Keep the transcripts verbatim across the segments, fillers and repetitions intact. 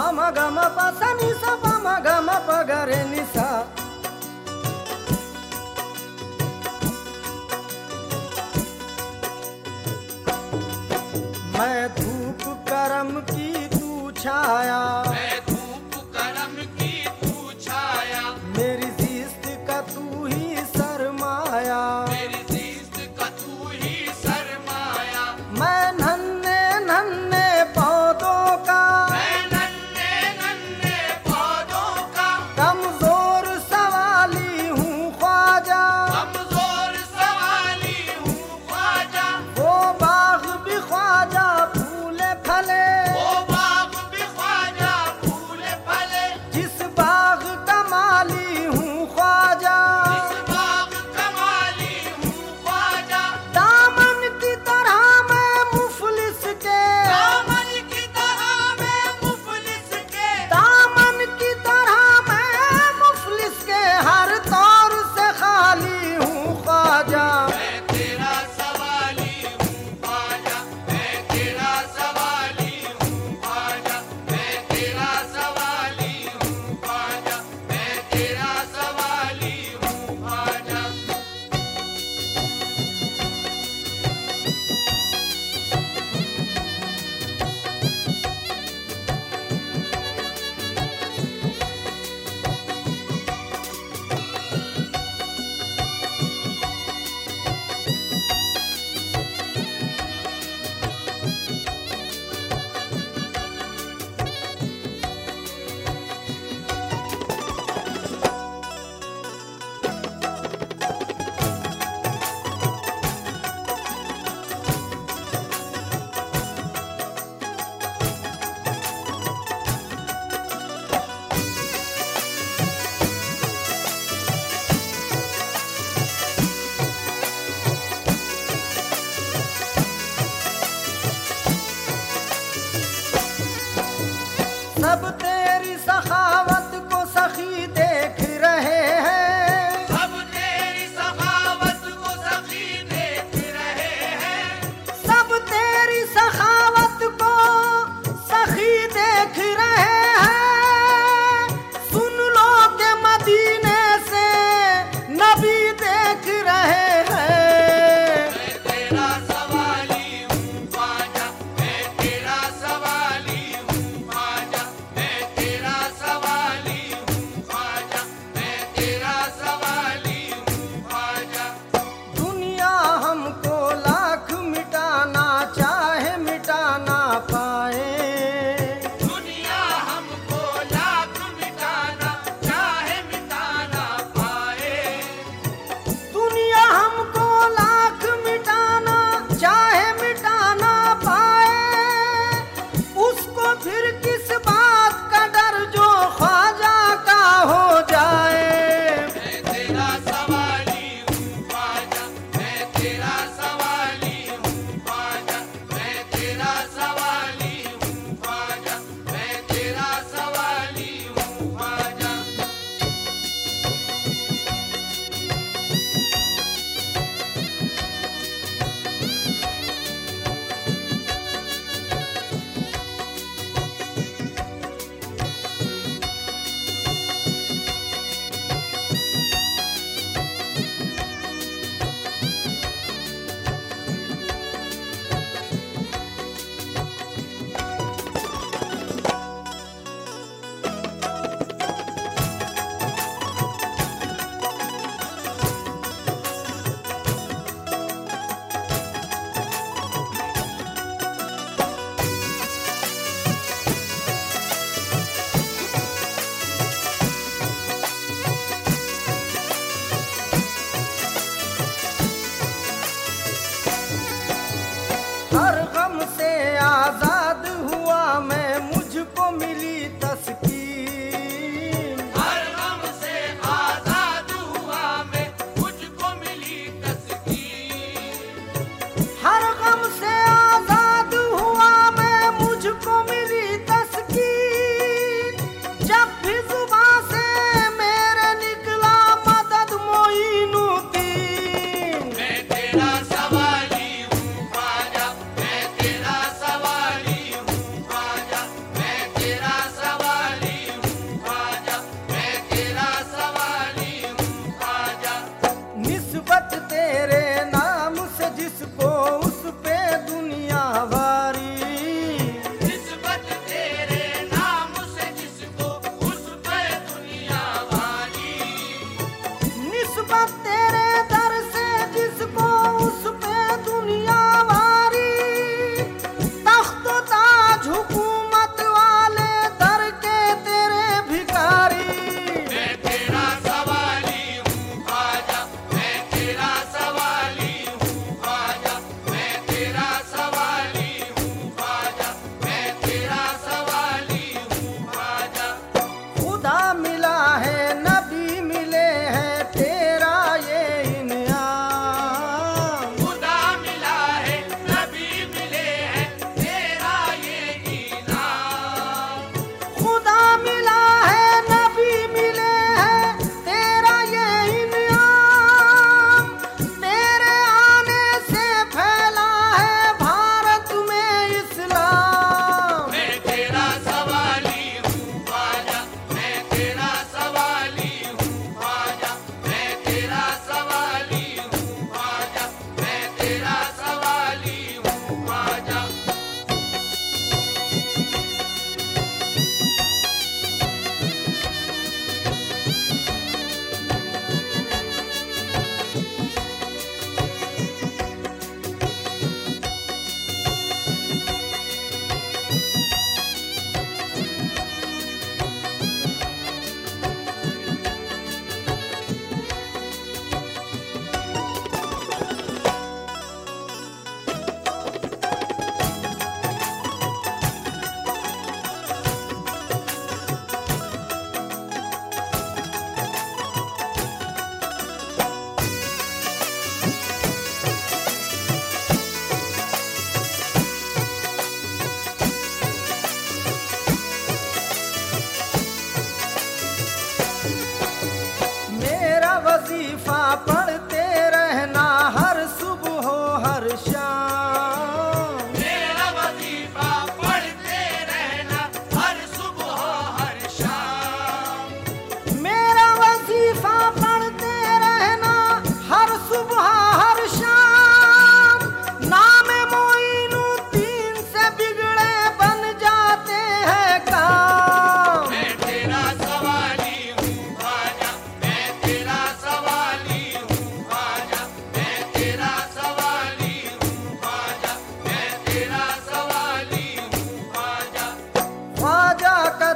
म ग म प स नि सा प म ग म प ग रे नि सा। मैं धूप करम की तू छाया, मैं धूप करम की तू छाया, मेरी जिस्त का तू ही सरमाया, मेरी जिस्त का तू ही सरमाया। मैं नन्हे नन्हे पौधों का, मैं नन्हे नन्हे पौधों का कमजोर सवाली हूँ ख्वाजा, कमजोर सवाली हूँ ख्वाजा। वो बाग भी ख्वाजा फूले फले, वो बाग भी ख्वाजा फूले फले, जिस बाग का माली हूँ ख्वाजा, इस बाग कमाली हूँ ख्वाजा। दामन की तरह मैं मुफलिस के, दामन की तरह मैं मुफलिस के, दामन की तरह मैं मुफलिस के हर तौर से खाली हूँ ख्वाजा। मैं तेरा सवाली हूँ ख्वाजा, मैं तेरा सवाली हूँ ख्वाजा, मैं तेरा सवाली हूँ ख्वाजा, मैं तेरा सवाली हूँ ख्वाजा। सब तेरी सखावत को सखी देख रहे हैं, सब तेरी सखावत को सखी देख रहे हैं, सब तेरी सखावत को सखी देख रहे हैं। सुन लो के मदीने से नबी देख रहे हैं। मैं तेरा सवाली हूँ ख्वाजा, मैं तेरा सवाली हूँ ख्वाजा, मैं तेरा सवाली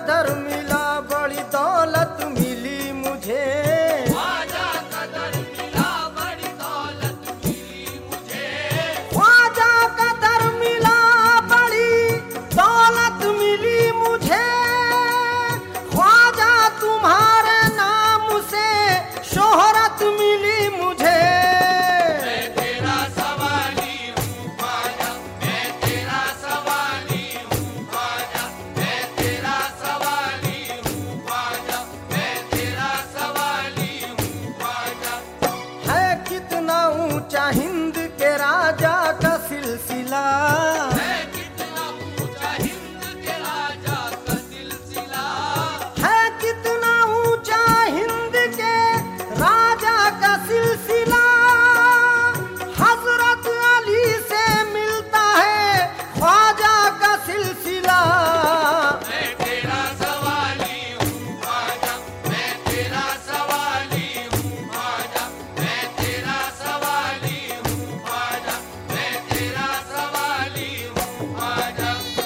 कदर मिला बड़ी दौलत मिली मुझे। ख्वाजा कदर मिला बड़ी दौलत मिली मुझे। ख्वाजा कदर मिला बड़ी दौलत मिली मुझे। ख्वाजा तुम्हारे नाम से शोहरत मिली मुझे। मैं तेरा सवाली हूँ ख्वाजा, मैं तेरा सवाली हूँ ख्वाजा, मैं तेरा सवाली हूँ ख्वाजा, मैं तेरा सवाली हूँ ख्वाजा। है कितना ऊंचा हिंद के राजा का सिलसिला। है कितना ऊंचा हिंद के राजा का सिलसिला। है कितना ऊंचा हिंद के राजा का सिलसिला। हजरत अली से मिलता है ख्वाजा का सिलसिला। मैं तेरा सवाली हूँ ख्वाजा, मैं तेरा सवाली हूँ ख्वाजा, मैं तेरा सवाली हूँ ख्वाजा, मैं तेरा सवाली हूँ ख्वाजा।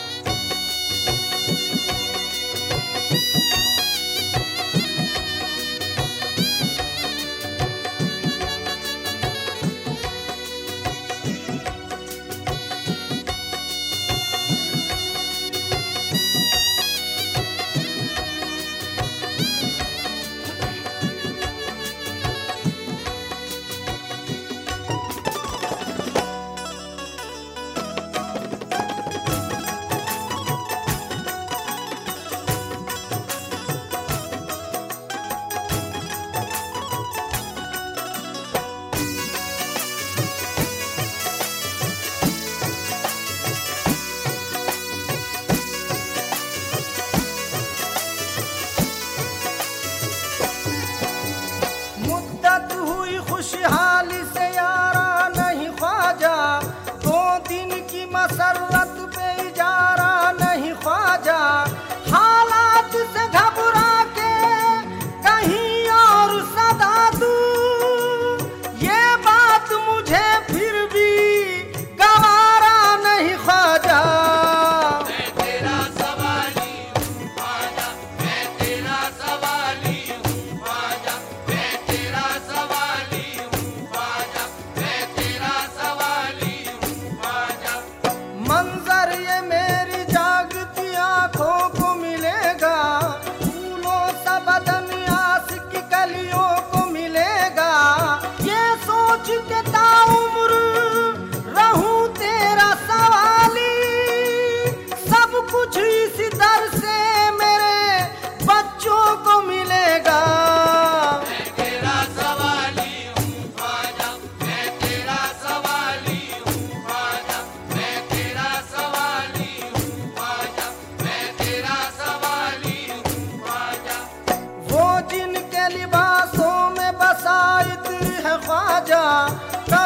मुद्दत हुई खुशहाली से यारा नहीं ख्वाजा। दो दिन की मसरत पे इजारा नहीं ख्वाजा। हालात से घबरा के कहीं और सदा दूं। ये बात मुझे फिर भी गवारा नहीं ख्वाजा। मैं तेरा सवाली हूँ ख्वाजा, मैं तेरा सवाली हूँ ख्वाजा, मैं तेरा सवाली हूँ ख्वाजा, मैं तेरा सवाली हूँ ख्वाजा। मंजर ये मेरी जागती आंखों को मिलेगा। फूलों सा बदन आस की कलियों को मिलेगा। ये सोच के ताउम्र रहूं तेरा सवाली। सब कुछ इस दर से मेरे बच्चों को मिलेगा। मैं तेरा सवाली हूँ ख्वाजा, मैं तेरा सवाली हूँ ख्वाजा, मैं तेरा सवाली हूँ ख्वाजा, मैं तेरा सवाली हूँ ख्वाजा। वो जिनके लिबासों में बसा इत्र है ख्वाजा।